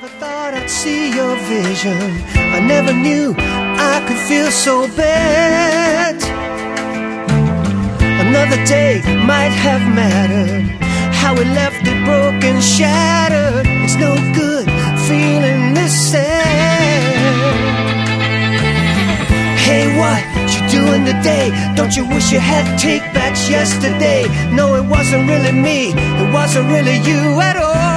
Never thought I'd see your vision. I never knew I could feel so bad. Another day might have mattered. How we left it broken, shattered. It's no good feeling this sad. Hey, what you doing today? Don't you wish you had take backs yesterday? No, it wasn't really me. It wasn't really you at all.